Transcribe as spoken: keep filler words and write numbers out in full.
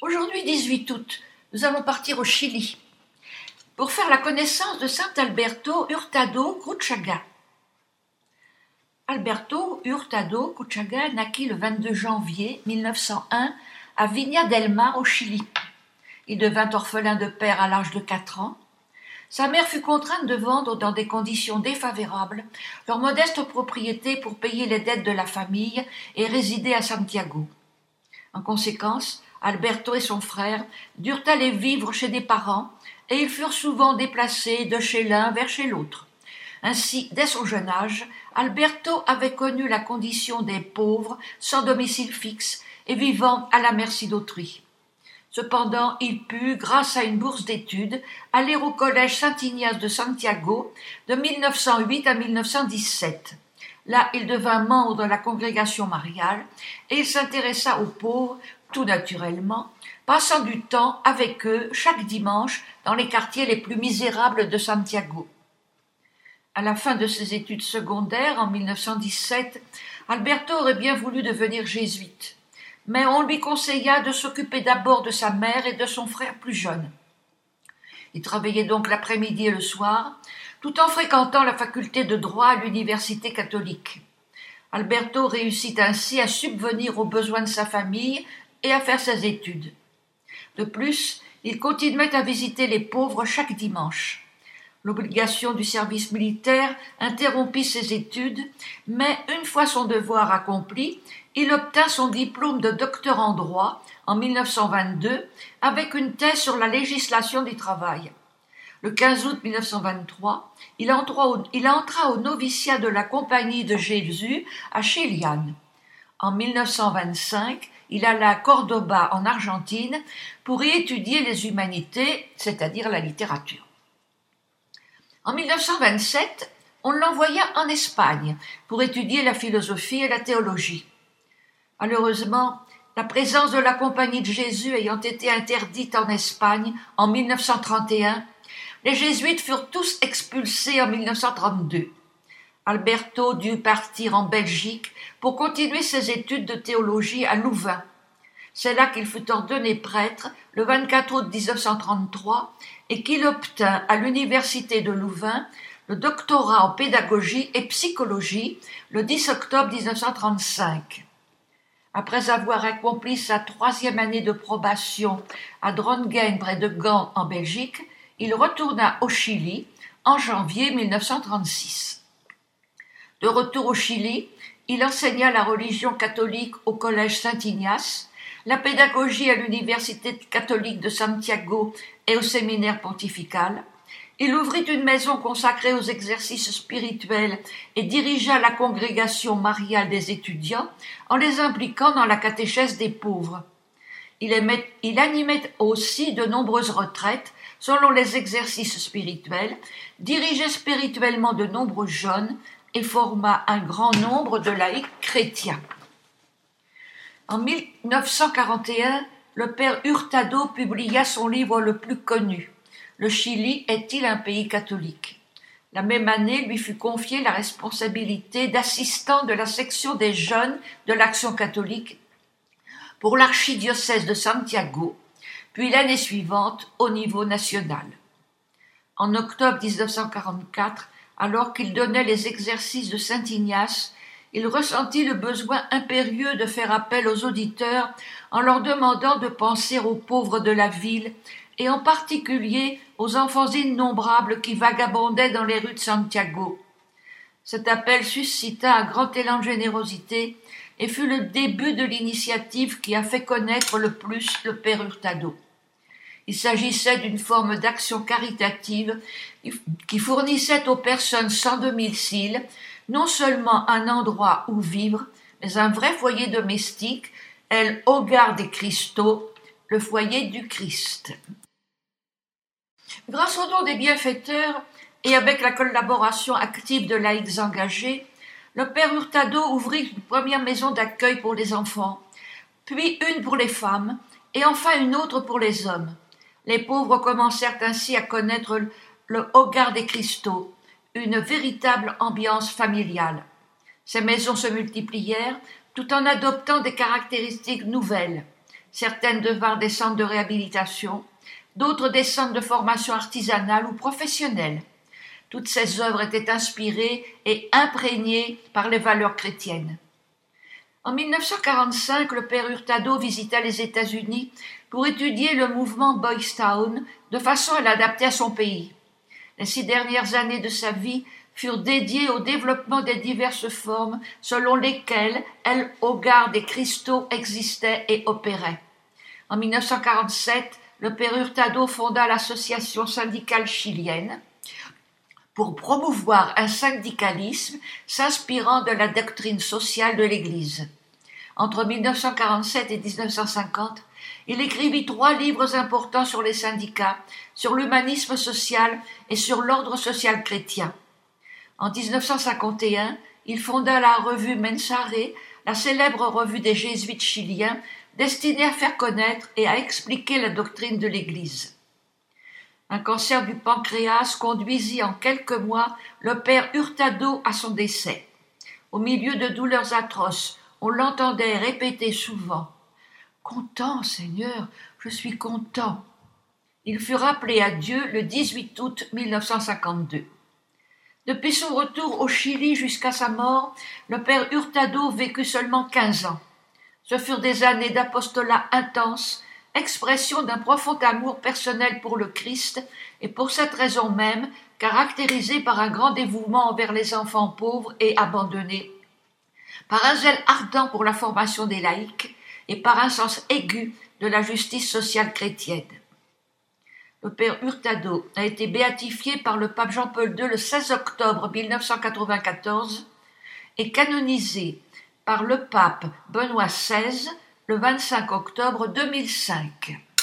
Aujourd'hui, dix-huit août, nous allons partir au Chili pour faire la connaissance de Saint Alberto Hurtado Cruchaga. Alberto Hurtado Cruchaga naquit le vingt-deux janvier mille neuf cent un à Viña del Mar au Chili. Il devint orphelin de père à l'âge de quatre ans. Sa mère fut contrainte de vendre dans des conditions défavorables leur modeste propriété pour payer les dettes de la famille et résider à Santiago. En conséquence, Alberto et son frère durent aller vivre chez des parents et ils furent souvent déplacés de chez l'un vers chez l'autre. Ainsi, dès son jeune âge, Alberto avait connu la condition des pauvres sans domicile fixe et vivant à la merci d'autrui. Cependant, il put, grâce à une bourse d'études, aller au collège Saint-Ignace de Santiago de mille neuf cent huit à mille neuf cent dix-sept. Là, il devint membre de la congrégation mariale et il s'intéressa aux pauvres, tout naturellement, passant du temps avec eux chaque dimanche dans les quartiers les plus misérables de Santiago. À la fin de ses études secondaires, en mille neuf cent dix-sept, Alberto aurait bien voulu devenir jésuite, mais on lui conseilla de s'occuper d'abord de sa mère et de son frère plus jeune. Il travaillait donc l'après-midi et le soir, tout en fréquentant la faculté de droit à l'université catholique. Alberto réussit ainsi à subvenir aux besoins de sa famille et à faire ses études. De plus, il continuait à visiter les pauvres chaque dimanche. L'obligation du service militaire interrompit ses études, mais une fois son devoir accompli, il obtint son diplôme de docteur en droit en mille neuf cent vingt-deux avec une thèse sur la législation du travail. Le quinze août mille neuf cent vingt-trois, il entra au, il entra au noviciat de la Compagnie de Jésus à Chillán. En mille neuf cent vingt-cinq, il alla à Cordoba en Argentine pour y étudier les humanités, c'est-à-dire la littérature. En mille neuf cent vingt-sept, on l'envoya en Espagne pour étudier la philosophie et la théologie. Malheureusement, la présence de la Compagnie de Jésus ayant été interdite en Espagne en mille neuf cent trente et un, les jésuites furent tous expulsés en mille neuf cent trente-deux. Alberto dut partir en Belgique pour continuer ses études de théologie à Louvain. C'est là qu'il fut ordonné prêtre le vingt-quatre août mille neuf cent trente-trois et qu'il obtint à l'université de Louvain le doctorat en pédagogie et psychologie le dix octobre mille neuf cent trente-cinq. Après avoir accompli sa troisième année de probation à Drongen près de Gand en Belgique, il retourna au Chili en janvier mille neuf cent trente-six. De retour au Chili, il enseigna la religion catholique au collège Saint-Ignace, la pédagogie à l'université catholique de Santiago et au séminaire pontifical. Il ouvrit une maison consacrée aux exercices spirituels et dirigea la congrégation mariale des étudiants en les impliquant dans la catéchèse des pauvres. Il, aimait, il animait aussi de nombreuses retraites selon les exercices spirituels, dirigeait spirituellement de nombreux jeunes et forma un grand nombre de laïcs chrétiens. En mille neuf cent quarante et un, le père Hurtado publia son livre le plus connu, « Le Chili est-il un pays catholique ?» La même année lui fut confiée la responsabilité d'assistant de la section des jeunes de l'Action catholique pour l'archidiocèse de Santiago, puis l'année suivante au niveau national. En octobre mille neuf cent quarante-quatre, alors qu'il donnait les exercices de Saint-Ignace, il ressentit le besoin impérieux de faire appel aux auditeurs en leur demandant de penser aux pauvres de la ville et en particulier aux enfants innombrables qui vagabondaient dans les rues de Santiago. Cet appel suscita un grand élan de générosité et fut le début de l'initiative qui a fait connaître le plus le père Hurtado. Il s'agissait d'une forme d'action caritative qui fournissait aux personnes sans domicile non seulement un endroit où vivre, mais un vrai foyer domestique, el hogar de Cristo, le foyer du Christ. Grâce au don des bienfaiteurs et avec la collaboration active de laïcs engagés, le père Hurtado ouvrit une première maison d'accueil pour les enfants, puis une pour les femmes et enfin une autre pour les hommes. Les pauvres commencèrent ainsi à connaître le hogar de Cristo, une véritable ambiance familiale. Ces maisons se multiplièrent tout en adoptant des caractéristiques nouvelles. Certaines devinrent des centres de réhabilitation, d'autres des centres de formation artisanale ou professionnelle. Toutes ces œuvres étaient inspirées et imprégnées par les valeurs chrétiennes. En mille neuf cent quarante-cinq, le père Hurtado visita les États-Unis pour étudier le mouvement Boys Town de façon à l'adapter à son pays. Les six dernières années de sa vie furent dédiées au développement des diverses formes selon lesquelles El Hogar des Cristaux existait et opérait. En mille neuf cent quarante-sept, le père Hurtado fonda l'association syndicale chilienne pour promouvoir un syndicalisme s'inspirant de la doctrine sociale de l'Église. Entre mille neuf cent quarante-sept et mille neuf cent cinquante, il écrivit trois livres importants sur les syndicats, sur l'humanisme social et sur l'ordre social chrétien. En mille neuf cent cinquante et un, il fonda la revue Mensare, la célèbre revue des jésuites chiliens, destinée à faire connaître et à expliquer la doctrine de l'Église. Un cancer du pancréas conduisit en quelques mois le père Hurtado à son décès. Au milieu de douleurs atroces, on l'entendait répéter souvent « Content, Seigneur, je suis content ». Il fut rappelé à Dieu le dix-huit août mille neuf cent cinquante-deux. Depuis son retour au Chili jusqu'à sa mort, le père Hurtado vécut seulement quinze ans. Ce furent des années d'apostolat intense, expression d'un profond amour personnel pour le Christ et pour cette raison même caractérisé par un grand dévouement envers les enfants pauvres et abandonnés, par un zèle ardent pour la formation des laïcs et par un sens aigu de la justice sociale chrétienne. Le père Hurtado a été béatifié par le pape Jean-Paul deux le seize octobre mille neuf cent quatre-vingt-quatorze et canonisé par le pape Benoît seize le vingt-cinq octobre deux mille cinq.